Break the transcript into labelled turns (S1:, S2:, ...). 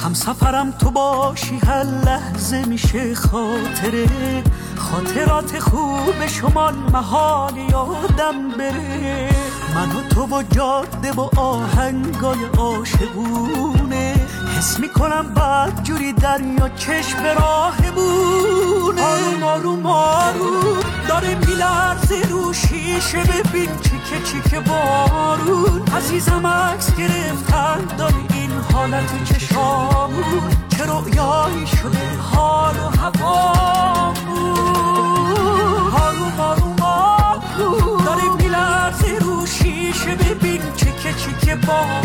S1: هم سفرم تو باشی هر لحظه میشه خاطرات خوب شما محال یادم بره. من و تو و جاده و آهنگای عاشقونه حس میکنم بعد جوری دریا چشم راهمونه. آروم آروم آروم داره میلرزه رو شیشه ببین چیکه بارون. عزیزم عکس گرفتن داره این حالت چشامون چه رویایی شده حال و هوامون. آروم آروم آروم داره میلرزه رو شیشه ببین چیکه بارون.